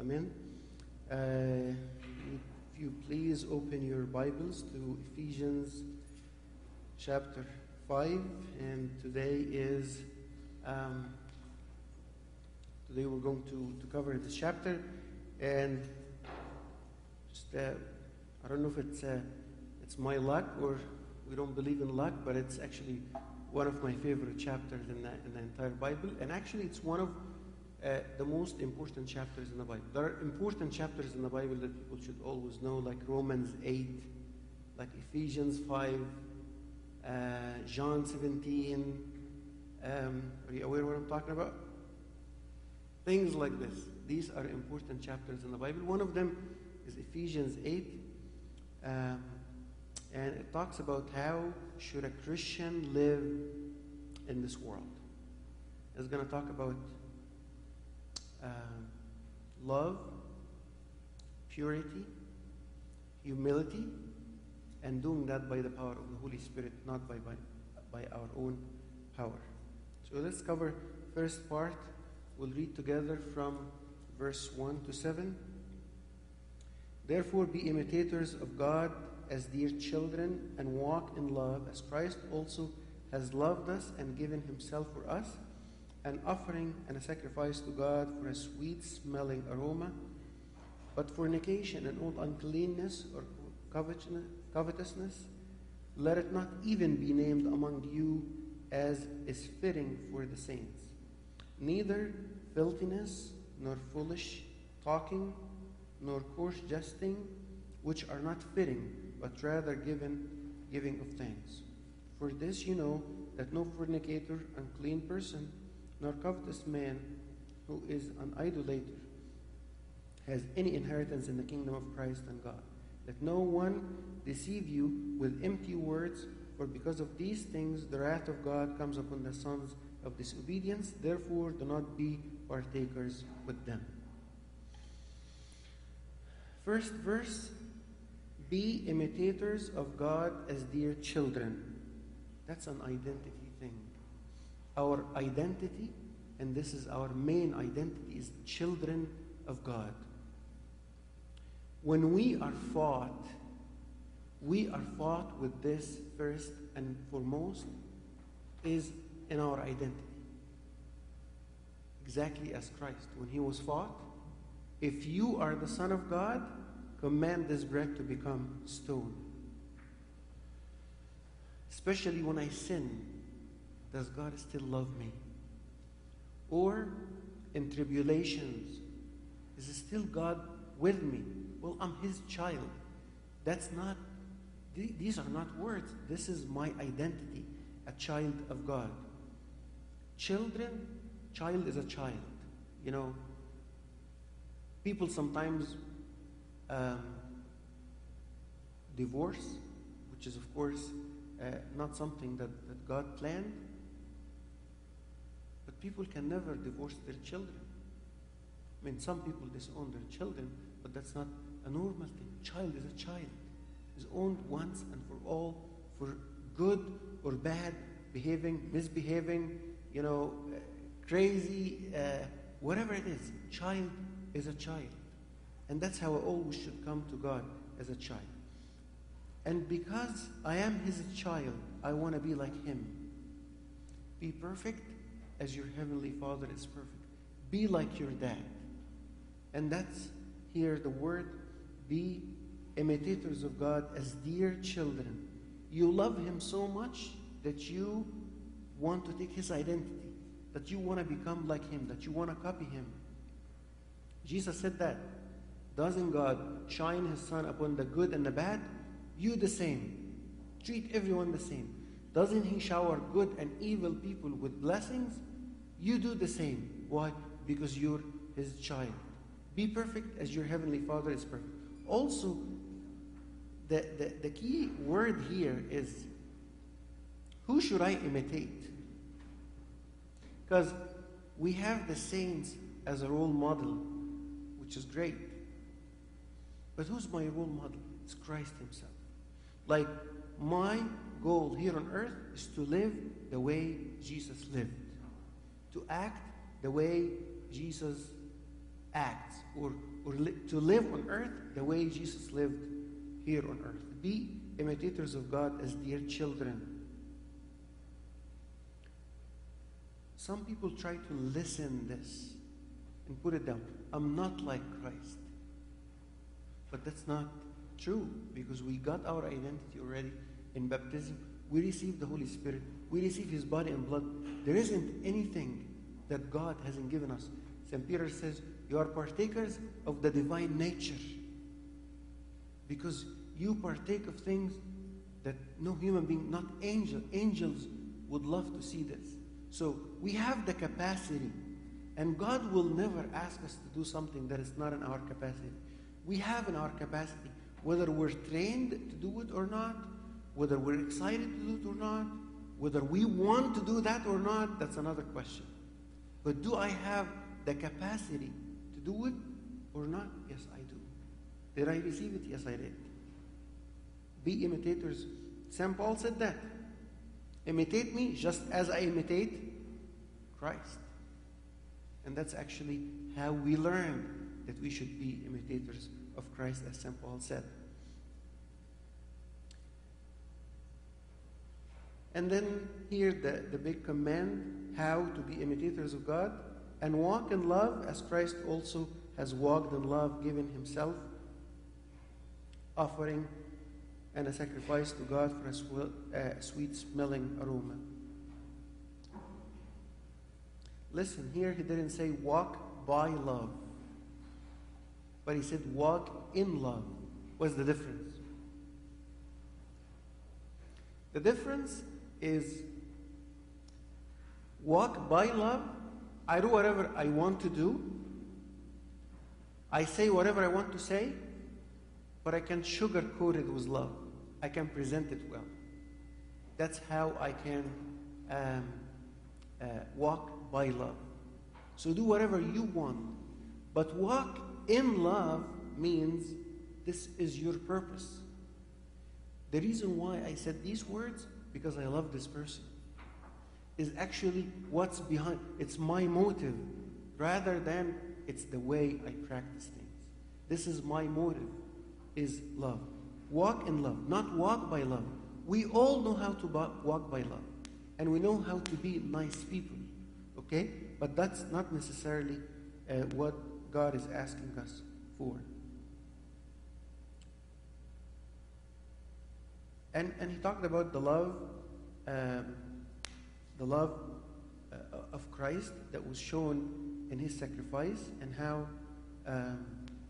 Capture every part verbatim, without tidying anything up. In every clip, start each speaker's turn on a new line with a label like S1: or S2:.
S1: Amen. Uh, if you please open your Bibles to Ephesians chapter five, and today is um, today we're going to, to cover this chapter, and just uh, I don't know if it's uh, it's my luck or we don't believe in luck, but it's actually one of my favorite chapters in the, in the entire Bible, and actually it's one of uh, the most important chapters in the Bible. There are important chapters in the Bible that people should always know, like Romans eight, like Ephesians five, uh, John seventeen. Um, are you aware of what I'm talking about? Things like this. These are important chapters in the Bible. One of them is Ephesians eight, um, and it talks about how should a Christian live in this world. It's going to talk about um, love, purity, humility, and doing that by the power of the Holy Spirit, not by, by, by our own power. So let's cover first part. We'll read together from verse one to seven. Therefore be imitators of God as dear children, and walk in love as Christ also has loved us and given himself for us, an offering and a sacrifice to God for a sweet-smelling aroma. But fornication and all uncleanness or covetousness, let it not even be named among you as is fitting for the saints. Neither filthiness, nor foolish talking, nor coarse jesting, which are not fitting, but rather given, giving of thanks. For this you know that no fornicator, unclean person, nor covetous man who is an idolater has any inheritance in the kingdom of Christ and God. Let no one deceive you with empty words, for because of these things the wrath of God comes upon the sons of disobedience. Therefore do not be partakers with them. First verse, be imitators of God as dear children. That's an identity thing. Our identity, and this is our main identity, is children of God. When we are fought, we are fought with this first and foremost, is in our identity. Exactly as Christ, when he was fought, if you are the Son of God, command this bread to become stone. Especially when I sin, does God still love me? Or in tribulations, is still God with me? Well, I'm his child. That's not, these are not words. This is my identity, a child of God. Children, child is a child. You know, people sometimes Um, divorce, which is of course uh, not something that, that God planned, but people can never divorce their children. I mean, some people disown their children, but that's not a normal thing. Child is a child, is owned once and for all, for good or bad, behaving, misbehaving, you know, uh, crazy, uh, whatever it is. Child is a child. And that's how I always should come to God, as a child. And because I am his child, I want to be like him. Be perfect as your heavenly Father is perfect. Be like your dad. And that's here the word, be imitators of God as dear children. You love him so much that you want to take his identity, that you want to become like him, that you want to copy him. Jesus said that. Doesn't God shine his sun upon the good and the bad? You the same. Treat everyone the same. Doesn't he shower good and evil people with blessings? You do the same. Why? Because you're his child. Be perfect as your heavenly Father is perfect. Also, the, the, the key word here is, who should I imitate? Because we have the saints as a role model, which is great. But who's my role model? It's Christ himself. Like, my goal here on earth is to live the way Jesus lived. To act the way Jesus acts, or or li- to live on earth the way Jesus lived here on earth. Be imitators of God as dear children. Some people try to listen this and put it down. I'm not like Christ. But that's not true, because we got our identity already in baptism. We received the Holy Spirit. We received His body and blood. There isn't anything that God hasn't given us. Saint Peter says, you are partakers of the divine nature, because you partake of things that no human being, not angel, angels would love to see this. So we have the capacity, and God will never ask us to do something that is not in our capacity. We have in our capacity, whether we're trained to do it or not, whether we're excited to do it or not, whether we want to do that or not, that's another question. But do I have the capacity to do it or not? Yes, I do. Did I receive it? Yes, I did. Be imitators. Saint Paul said that. Imitate me just as I imitate Christ. And that's actually how we learn that we should be imitators of Christ, as Saint Paul said. And then here the, the big command, how to be imitators of God and walk in love as Christ also has walked in love, giving Himself, offering and a sacrifice to God for a sw- uh, sweet-smelling aroma. Listen, here He didn't say walk by love, but He said walk in love. What's the difference? The difference is walk by love. I do whatever I want to do. I say whatever I want to say, but I can sugarcoat it with love. I can present it well. That's how I can um, uh, walk by love. So do whatever you want, but walk in love means this is your purpose. The reason why I said these words, because I love this person, is actually what's behind. It's my motive, rather than it's the way I practice things. This is my motive, is love. Walk in love, not walk by love. We all know how to walk by love, and we know how to be nice people, okay? But that's not necessarily uh, what God is asking us for. And, and He talked about the love, um, the love uh, of Christ that was shown in His sacrifice, and how, um,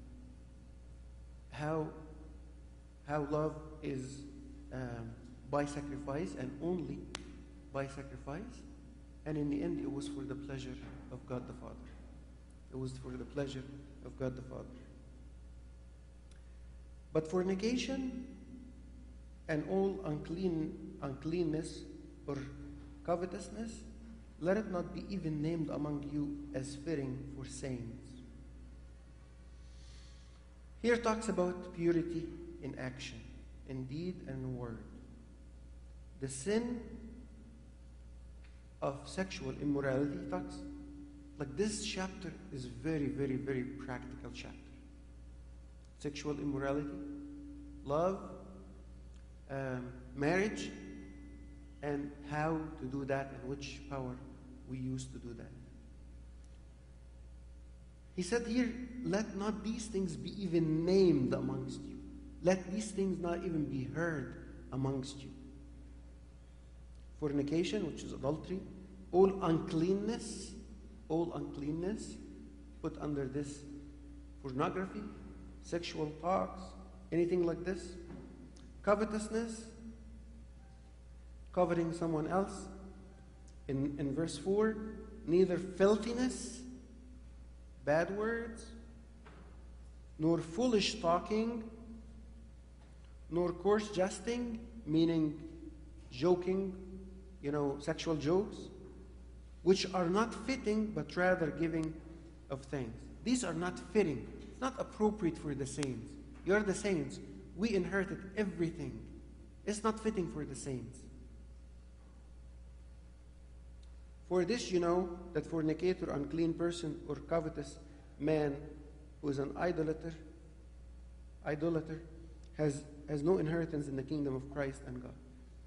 S1: how, how love is um, by sacrifice and only by sacrifice. And in the end, it was for the pleasure of God the Father. It was for the pleasure of God the Father. But fornication and all unclean, uncleanness or covetousness, let it not be even named among you as fitting for saints. Here talks about purity in action, in deed and in word. The sin of sexual immorality talks, like this chapter is very, very, very practical chapter. Sexual immorality, love, um, marriage, and how to do that and which power we use to do that. He said here, let not these things be even named amongst you. Let these things not even be heard amongst you. Fornication, which is adultery, all uncleanness, all uncleanness, put under this pornography, sexual talks, anything like this. Covetousness, coveting someone else. In, in verse four, neither filthiness, bad words, nor foolish talking, nor coarse jesting, meaning joking, you know, sexual jokes, which are not fitting, but rather giving of thanks. These are not fitting. It's not appropriate for the saints. You're the saints. We inherited everything. It's not fitting for the saints. For this you know, that fornicator, unclean person, or covetous man who is an idolater, idolater, has, has no inheritance in the kingdom of Christ and God.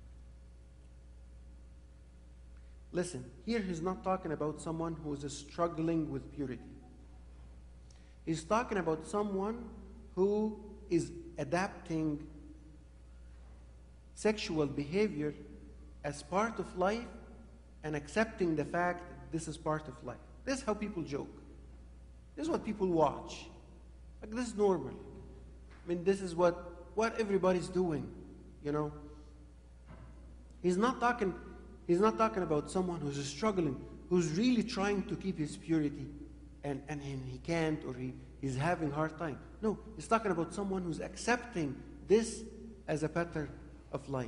S1: Listen, here he's not talking about someone who is struggling with purity. He's talking about someone who is adapting sexual behavior as part of life and accepting the fact that this is part of life. This is how people joke. This is what people watch. Like, this is normal. I mean, this is what, what everybody's doing, you know. He's not talking, he's not talking about someone who's struggling, who's really trying to keep his purity, and, and, and he can't, or he, he's having a hard time. No, he's talking about someone who's accepting this as a pattern of life.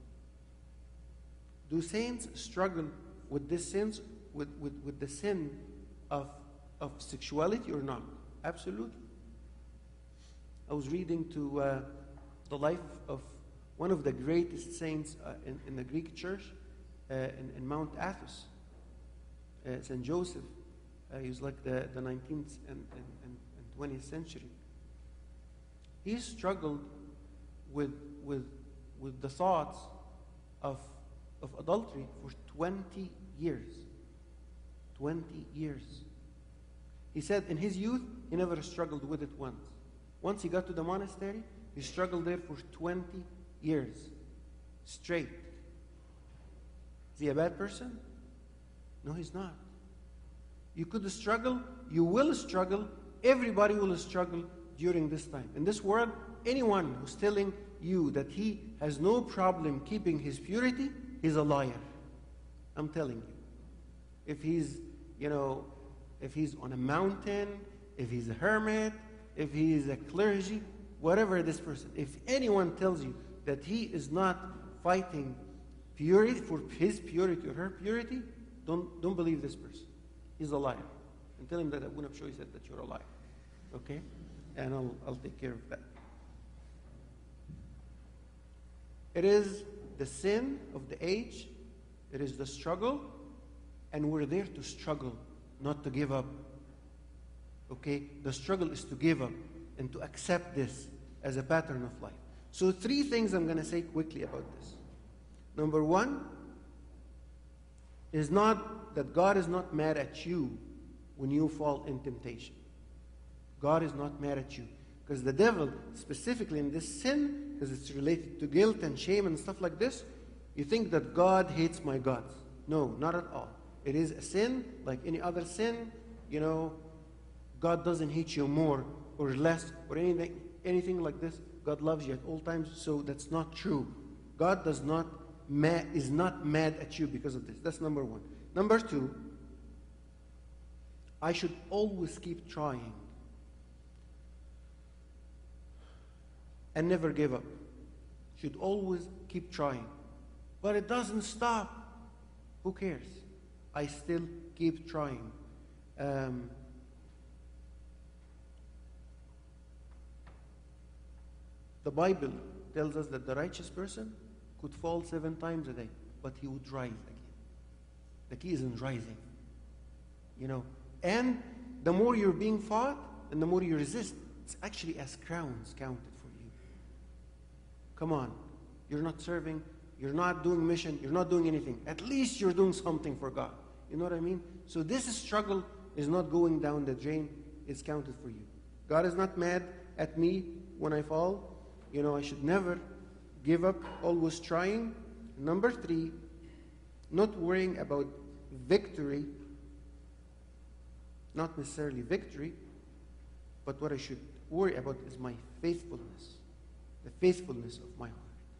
S1: Do saints struggle with this sins, with, with, with the sin of, of sexuality or not? Absolutely. I was reading to uh, the life of one of the greatest saints uh, in, in the Greek church uh, in, in Mount Athos, uh, Saint Joseph. Uh, he was like the, the nineteenth and, and, and twentieth century. He struggled with, with, with the thoughts of, of adultery for twenty years. twenty years. He said in his youth, he never struggled with it once. Once he got to the monastery, he struggled there for twenty years straight. Is he a bad person? No, he's not. You could struggle, you will struggle, everybody will struggle during this time. In this world, anyone who's telling you that he has no problem keeping his purity, he's a liar. I'm telling you. If he's, you know, if he's on a mountain, if he's a hermit, if he is a clergy, whatever this person, if anyone tells you that he is not fighting purity for his purity or her purity, don't, don't believe this person. He's a liar. And tell him that Abu Nabshoy said that you're a liar. Okay? And I'll, I'll take care of that. It is the sin of the age. It is the struggle. And we're there to struggle, not to give up. Okay? The struggle is to give up and to accept this as a pattern of life. So three things I'm going to say quickly about this. Number one is not that God is not mad at you when you fall in temptation. God is not mad at you. Because the devil, specifically in this sin, because it's related to guilt and shame and stuff like this, you think that God hates my guts. No, not at all. It is a sin like any other sin. You know, God doesn't hate you more or less or anything, anything like this. God loves you at all times, so that's not true. God does not ma- is not mad at you because of this. That's number one. Number two, I should always keep trying and never give up. Should always keep trying. But it doesn't stop. Who cares? I still keep trying. Um, the Bible tells us that the righteous person could fall seven times a day, but he would rise again. The key is in rising. You know, and the more you're being fought, and the more you resist, it's actually as crowns counted for you. Come on. You're not serving, you're not doing mission, you're not doing anything. At least you're doing something for God. You know what I mean? So this struggle is not going down the drain, it's counted for you. God is not mad at me when I fall. You know, I should never give up, always trying. Number three, not worrying about victory, not necessarily victory, but what I should worry about is my faithfulness, the faithfulness of my heart.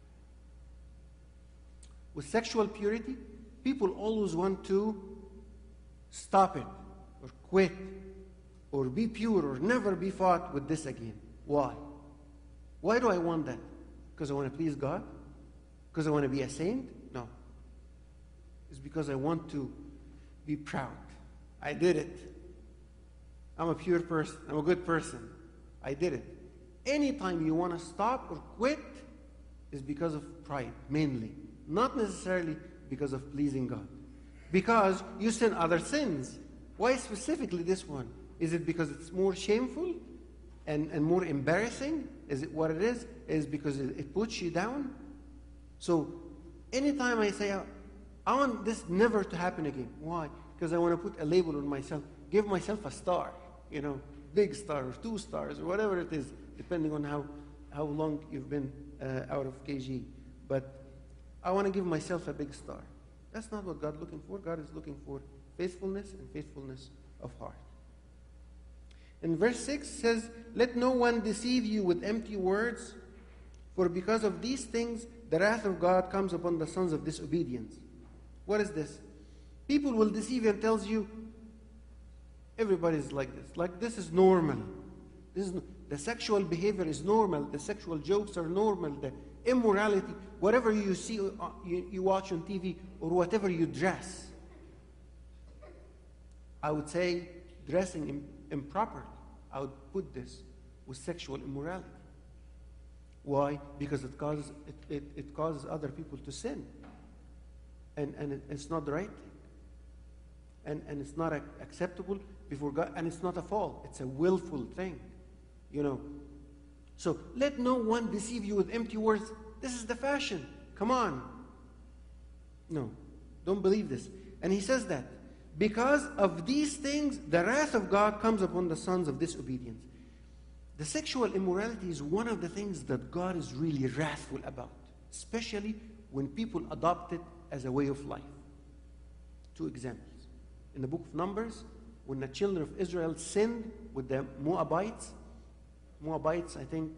S1: With sexual purity, people always want to stop it, or quit, or be pure, or never be fought with this again. Why? Why do I want that? Because I want to please God? Because I want to be a saint? No. It's because I want to be proud. I did it. I'm a pure person. I'm a good person. I did it. Anytime you want to stop or quit is because of pride, mainly. Not necessarily because of pleasing God. Because you sin other sins. Why specifically this one? Is it because it's more shameful? and, and more embarrassing? Is it what it is? Is because it, it puts you down? So anytime I say, I want this never to happen again. Why? Because I want to put a label on myself. Give myself a star, you know, big star or two stars or whatever it is, depending on how, how long you've been uh, out of K G. But I want to give myself a big star. That's not what God's looking for. God is looking for faithfulness and faithfulness of heart. In verse six says, let no one deceive you with empty words, for because of these things the wrath of God comes upon the sons of disobedience. What is this? People will deceive you and tells you, everybody's like this. Like this is normal. This is no, the sexual behavior is normal. The sexual jokes are normal. The immorality, whatever you see, uh, you, you watch on T V, or whatever you dress. I would say dressing im- improperly. I would put this with sexual immorality. Why? Because it causes it, it, it causes other people to sin. And, and it, it's not the right thing. And, and it's not a, acceptable before God. And it's not a fault. It's a willful thing. You know. So let no one deceive you with empty words. This is the fashion. Come on. No. Don't believe this. And he says that because of these things, the wrath of God comes upon the sons of disobedience. The sexual immorality is one of the things that God is really wrathful about, especially when people adopt it as a way of life. Two examples. In the book of Numbers, when the children of Israel sinned with the Moabites, Moabites, I think,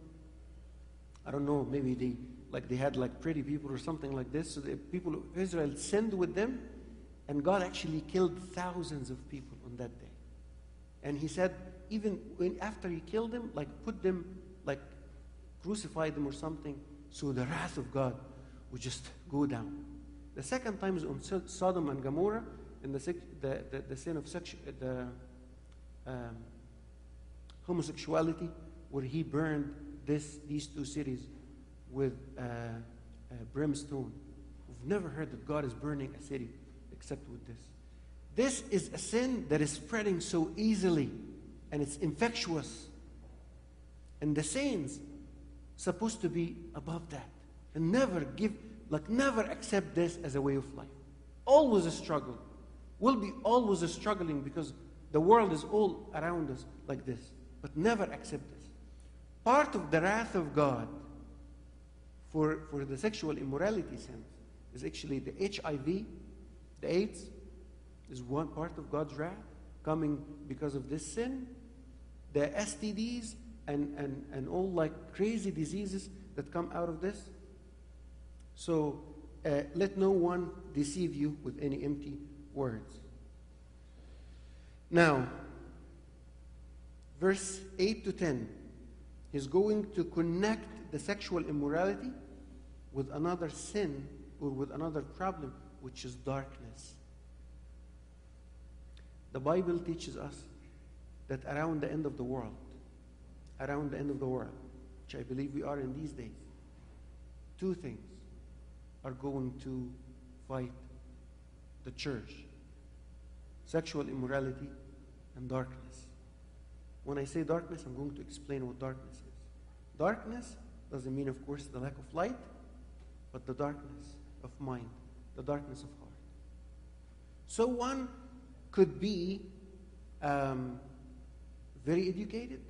S1: I don't know, maybe they like they had like pretty people or something like this. So the people of Israel sinned with them, and God actually killed thousands of people on that day. And he said, even when after he killed them, like put them, like crucify them or something, so the wrath of God would just go down. The second time is on Sodom and Gomorrah, and the the, the, the sin of sex, the um, homosexuality, where he burned this these two cities with uh, uh, brimstone. We've never heard that God is burning a city except with this. This is a sin that is spreading so easily, and it's infectious. And the saints supposed to be above that and never give, like never accept this as a way of life. Always a struggle. We'll be always a struggling because the world is all around us like this, but never accept this. Part of the wrath of God for, for the sexual immorality sin is actually the H I V, the AIDS, is one part of God's wrath coming because of this sin. The S T Ds and, and, and all like crazy diseases that come out of this. So uh, let no one deceive you with any empty words. Now, verse eight to ten is going to connect the sexual immorality with another sin or with another problem, which is darkness. The Bible teaches us that around the end of the world, around the end of the world, which I believe we are in these days, two things are going to fight the church: sexual immorality and darkness. When I say darkness, I'm going to explain what darkness is. Darkness doesn't mean, of course, the lack of light, but the darkness of mind, the darkness of heart. So one could be um, very educated,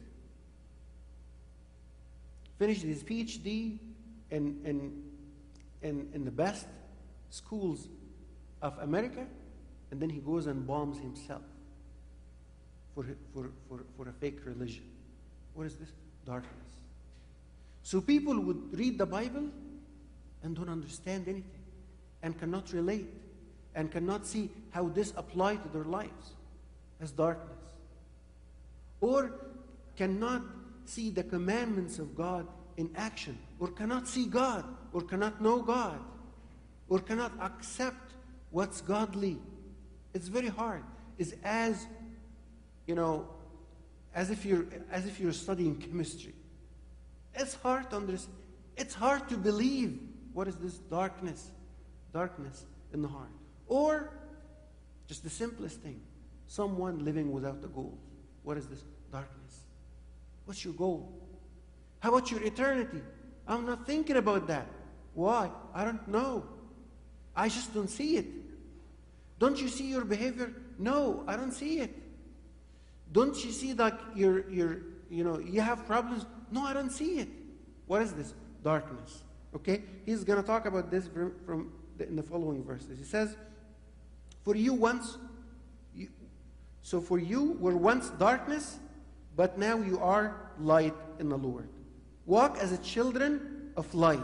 S1: finished his P H D in, in, in, in the best schools of America, and then he goes and bombs himself for, for, for, for a fake religion. What is this? Darkness. So people would read the Bible and don't understand anything and cannot relate and cannot see how this applies to their lives as darkness. Or cannot see the commandments of God in action, or cannot see God, or cannot know God, or cannot accept what's godly. It's very hard. It's as, you know, as if you're as if you're studying chemistry. It's hard to understand. It's hard to believe. What is this darkness? Darkness in the heart. Or just the simplest thing, someone living without a goal. What is this? Darkness. What's your goal? How about your eternity? I'm not thinking about that. Why? I don't know. I just don't see it. Don't you see your behavior? No, I don't see it. Don't you see that you're, you're, you know, you have problems? No, I don't see it. What is this? Darkness. Okay? He's going to talk about this from, from the, in the following verses. He says, for you once, you, so for you were once darkness, but now you are light in the Lord. Walk as a children of light.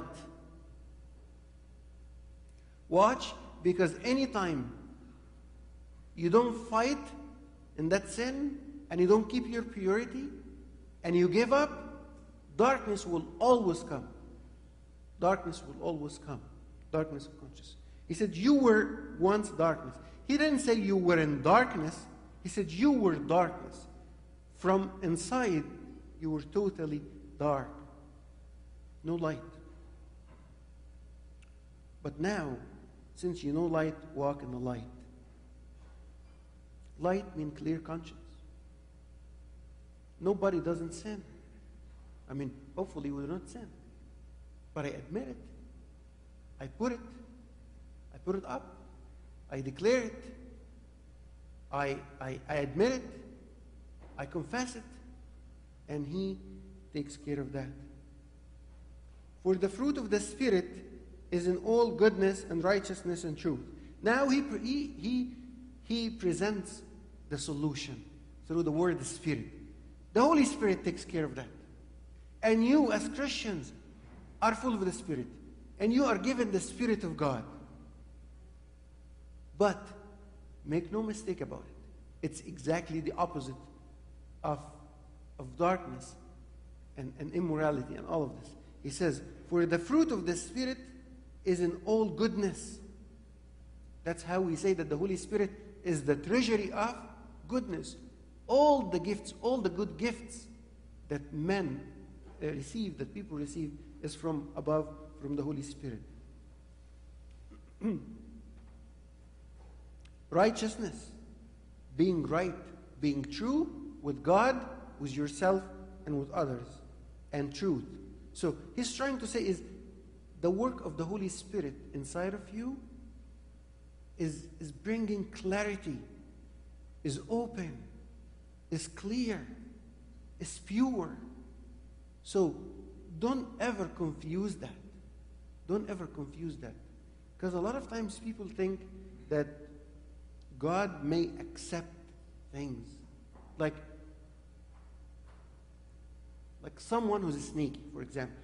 S1: Watch, because anytime you don't fight in that sin, and you don't keep your purity, and you give up, darkness will always come. Darkness will always come. Darkness of conscience. He said, you were once darkness. He didn't say you were in darkness. He said you were darkness. From inside, you were totally dark. No light. But now, since you know light, walk in the light. Light means clear conscience. Nobody doesn't sin. I mean, hopefully we do not sin. But I admit it. I put it. I put it up. I declare it. I, I, I admit it. I confess it. And He takes care of that. For the fruit of the Spirit is in all goodness and righteousness and truth. Now he, he, he, he presents the solution through the word the Spirit. The Holy Spirit takes care of that. And you as Christians are full of the Spirit. And you are given the Spirit of God. But make no mistake about it. It's exactly the opposite of, of darkness and, and immorality and all of this. He says, for the fruit of the Spirit is in all goodness. That's how we say that the Holy Spirit is the treasury of goodness. All the gifts, all the good gifts that men uh, receive, that people receive, is from above, from the Holy Spirit. Righteousness, being right, being true with God, with yourself, and with others, and truth. So he's trying to say is the work of the Holy Spirit inside of you is, is bringing clarity, is open, is clear, is pure. So don't ever confuse that. Don't ever confuse that. Because a lot of times people think that God may accept things. Like, like someone who's sneaky, for example.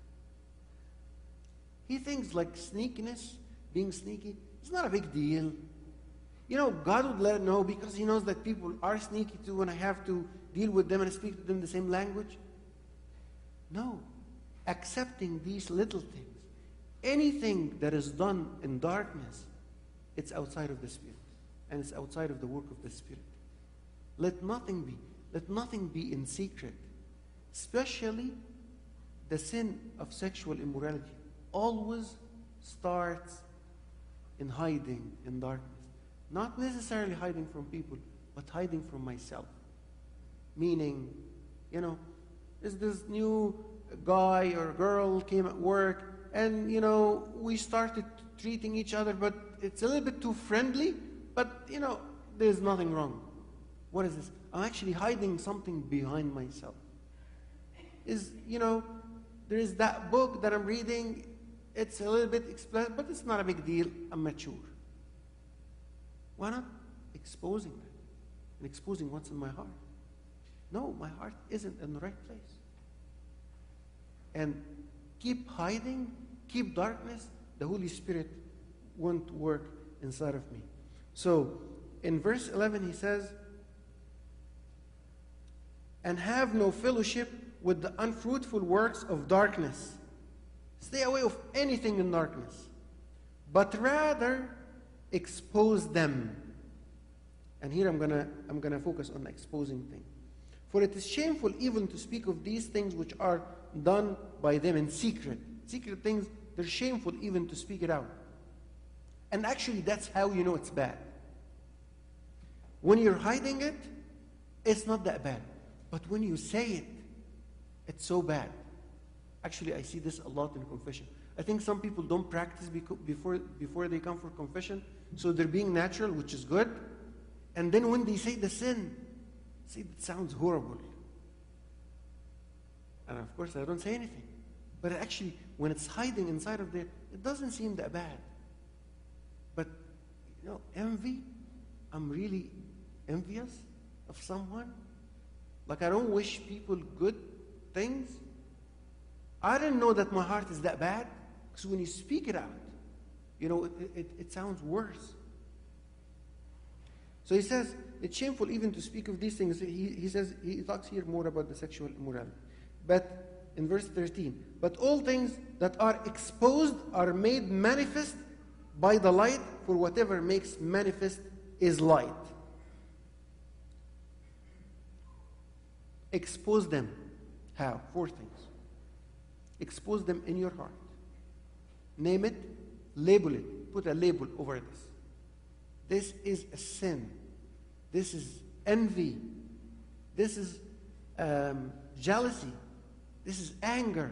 S1: He thinks like sneakiness, being sneaky, it's not a big deal. You know, God would let it know because He knows that people are sneaky too and I have to deal with them and speak to them the same language. No. Accepting these little things. Anything that is done in darkness, it's outside of the Spirit. And it's outside of the work of the Spirit. Let nothing be. Let nothing be in secret. Especially the sin of sexual immorality always starts in hiding in darkness. Not necessarily hiding from people, but hiding from myself. Meaning, you know, is this new guy or girl came at work and, you know, we started treating each other, but it's a little bit too friendly, but, you know, there's nothing wrong. What is this? I'm actually hiding something behind myself. Is, you know, there is that book that I'm reading, it's a little bit explicit, but it's not a big deal. I'm mature. Why not exposing that and exposing what's in my heart? No, my heart isn't in the right place. And keep hiding, keep darkness, the Holy Spirit won't work inside of me. So, in verse eleven he says, and have no fellowship with the unfruitful works of darkness. Stay away of anything in darkness, but rather expose them. And here I'm gonna I'm gonna focus on the exposing thing. For it is shameful even to speak of these things which are done by them in secret. Secret things, they're shameful even to speak it out. And actually that's how you know it's bad. When you're hiding it, it's not that bad. But when you say it, It's so bad. Actually, I see this a lot in confession. I think some people don't practice beco- before, before they come for confession, so they're being natural, which is good. And then when they say the sin, see, it sounds horrible. And of course, I don't say anything. But actually, when it's hiding inside of there, it doesn't seem that bad. But, you know, envy, I'm really envious of someone. Like, I don't wish people good things. I didn't know that my heart is that bad. Because when you speak it out, you know, it, it, it sounds worse. So he says, it's shameful even to speak of these things. He, he says, he talks here more about the sexual immorality. But in verse thirteen, but all things that are exposed are made manifest by the light, for whatever makes manifest is light. Expose them. How? Four things. Expose them in your heart. Name it, label it, put a label over this. This is a sin. This is envy. This is um, jealousy. This is anger.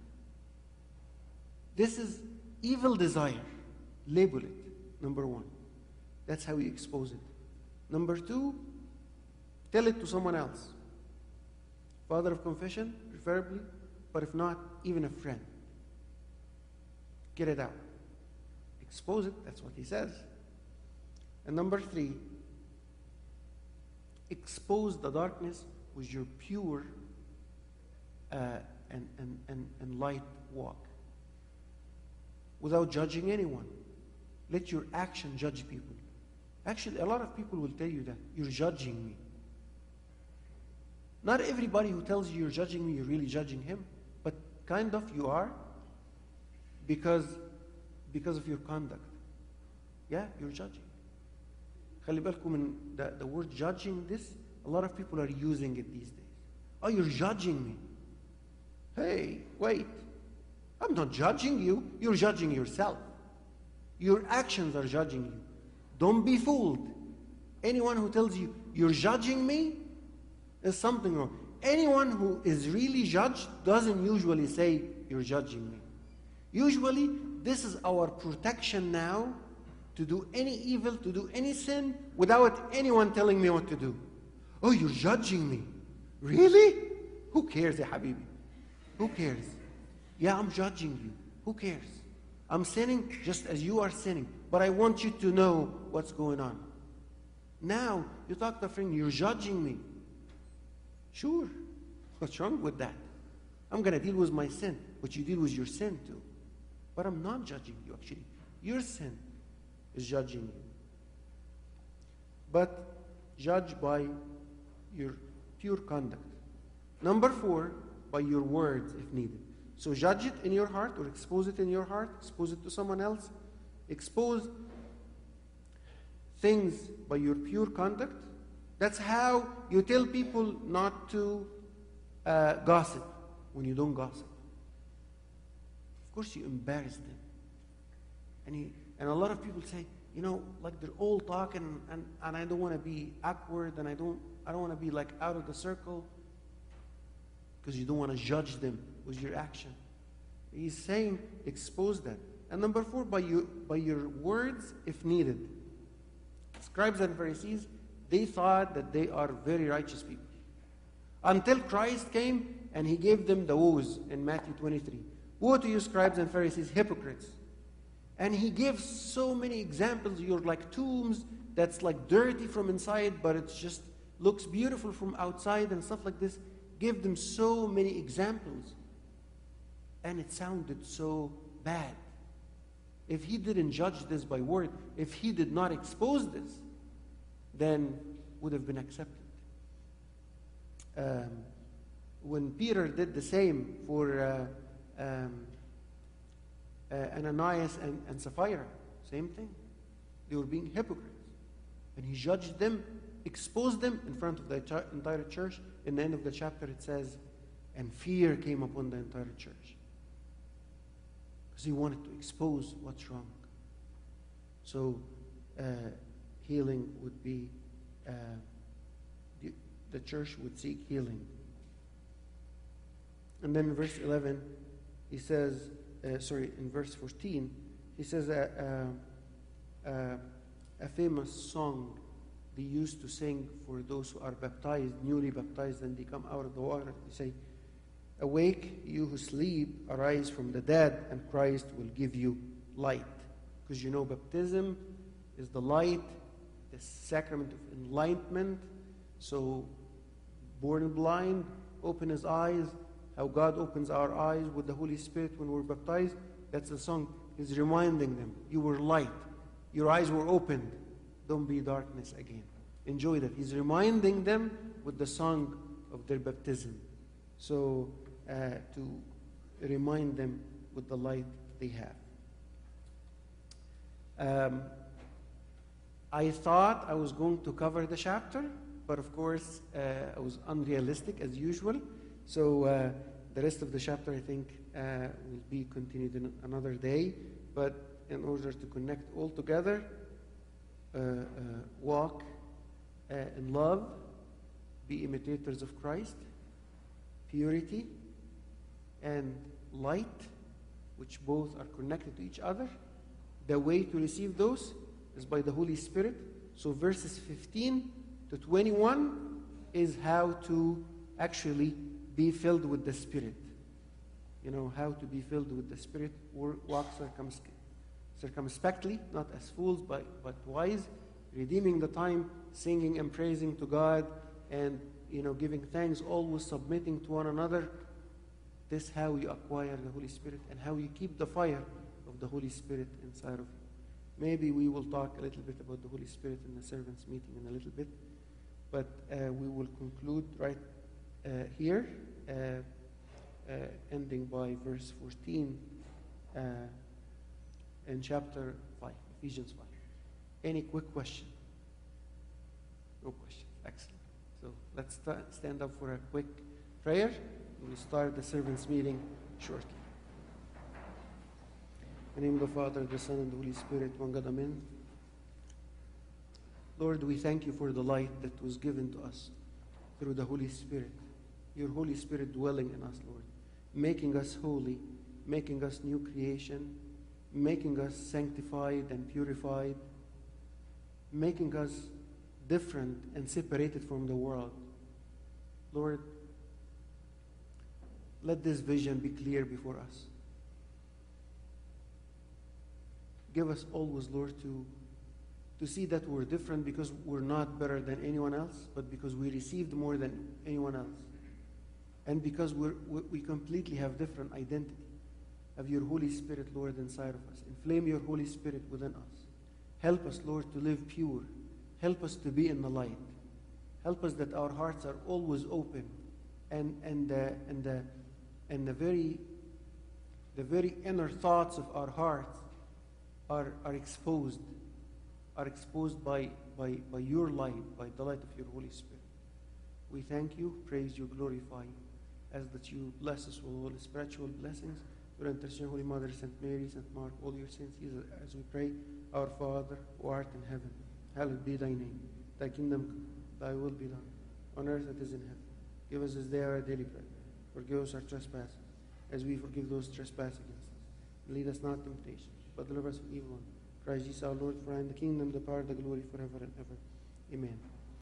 S1: This is evil desire. Label it, number one. That's how you expose it. Number two, tell it to someone else. Father of confession, preferably, but if not, even a friend. Get it out. Expose it, that's what he says. And number three, expose the darkness with your pure uh, and, and, and, and light walk. Without judging anyone. Let your action judge people. Actually, a lot of people will tell you that. You're judging me. Not everybody who tells you you're judging me, you're really judging him. But kind of you are. Because, because of your conduct. Yeah, you're judging. خلي بالكم من the, the word judging this, a lot of people are using it these days. Oh, you're judging me. Hey, wait. I'm not judging you. You're judging yourself. Your actions are judging you. Don't be fooled. Anyone who tells you, you're judging me, there's something wrong. Anyone who is really judged doesn't usually say, you're judging me. Usually, this is our protection now to do any evil, to do any sin, without anyone telling me what to do. Oh, you're judging me. Really? Who cares, ya habibi? Who cares? Yeah, I'm judging you. Who cares? I'm sinning just as you are sinning. But I want you to know what's going on. Now, you talk to a friend, you're judging me. Sure. What's wrong with that? I'm going to deal with my sin, but you deal with your sin too. But I'm not judging you, actually. Your sin is judging you. But judge by your pure conduct. Number four, by your words if needed. So judge it in your heart or expose it in your heart. Expose it to someone else. Expose things by your pure conduct. That's how you tell people not to uh, gossip when you don't gossip. Of course, you embarrass them. And, you, and a lot of people say, you know, like they're all talking and, and I don't want to be awkward and I don't, I don't want to be like out of the circle because you don't want to judge them with your action. He's saying, expose that. And number four, by, you, by your words if needed. Scribes and Pharisees, they thought that they are very righteous people. Until Christ came and he gave them the woes in Matthew twenty-three. Woe to you, scribes and Pharisees, hypocrites. And he gives so many examples. You're like tombs that's like dirty from inside, but it just looks beautiful from outside and stuff like this. Give them so many examples. And it sounded so bad. If he didn't judge this by word, if he did not expose this, then would have been accepted. Um, when Peter did the same for uh, um, uh, Ananias and, and Sapphira, same thing. They were being hypocrites. And he judged them, exposed them in front of the entire church. In the end of the chapter it says, and fear came upon the entire church. Because he wanted to expose what's wrong. So uh, healing would be, uh, the, the church would seek healing. And then in verse eleven, he says, uh, sorry, in verse fourteen, he says uh, uh, uh, a famous song they used to sing for those who are baptized, newly baptized, and they come out of the water. They say, "Awake, you who sleep, arise from the dead, and Christ will give you light." Because you know, baptism is the light, the sacrament of enlightenment. So, born blind, open his eyes. How God opens our eyes with the Holy Spirit when we're baptized. That's the song. He's reminding them, you were light. Your eyes were opened. Don't be darkness again. Enjoy that. He's reminding them with the song of their baptism. So, uh, to remind them with the light they have. Um, I thought I was going to cover the chapter, but of course, uh, I was unrealistic as usual. So, uh, the rest of the chapter, I think, uh, will be continued in another day. But in order to connect all together, uh, uh, walk uh, in love, be imitators of Christ, purity, and light, which both are connected to each other. The way to receive those is by the Holy Spirit. So verses fifteen to twenty-one is how to actually be filled with the Spirit. You know, how to be filled with the Spirit. Walk circumspe- circumspectly, not as fools, but, but wise, redeeming the time, singing and praising to God, and, you know, giving thanks, always submitting to one another. This is how you acquire the Holy Spirit and how you keep the fire of the Holy Spirit inside of you. Maybe we will talk a little bit about the Holy Spirit in the servants' meeting in a little bit, but uh, we will conclude right uh, here, uh, uh, ending by verse fourteen uh, in chapter five, Ephesians five. Any quick question? No question. Excellent. So let's st- stand up for a quick prayer. We'll start the servants' meeting shortly. In the name of the Father, the Son, and the Holy Spirit, one God, amen. Lord, we thank you for the light that was given to us through the Holy Spirit. Your Holy Spirit dwelling in us, Lord, making us holy, making us new creation, making us sanctified and purified, making us different and separated from the world. Lord, let this vision be clear before us. Give us always, Lord, to, to see that we're different because we're not better than anyone else, but because we received more than anyone else. And because we're, we we completely have different identity. Have your Holy Spirit, Lord, inside of us. Inflame your Holy Spirit within us. Help us, Lord, to live pure. Help us to be in the light. Help us that our hearts are always open, and and uh, and the and the very the very inner thoughts of our hearts are are exposed, are exposed by by by your light, by the light of your Holy Spirit. We thank you, praise you, glorify you, as that you bless us with all the spiritual blessings. Through intercession, Holy Mother, Saint Mary, Saint Mark, all your saints, as we pray, our Father who art in heaven, hallowed be thy name. Thy kingdom come, thy will be done, on earth as it is in heaven. Give us this day our daily bread. Forgive us our trespasses, as we forgive those who trespass against us. And lead us not into temptation, but deliver us from evil one. Christ Jesus our Lord, for thine the kingdom, the power, the glory, forever and ever. Amen.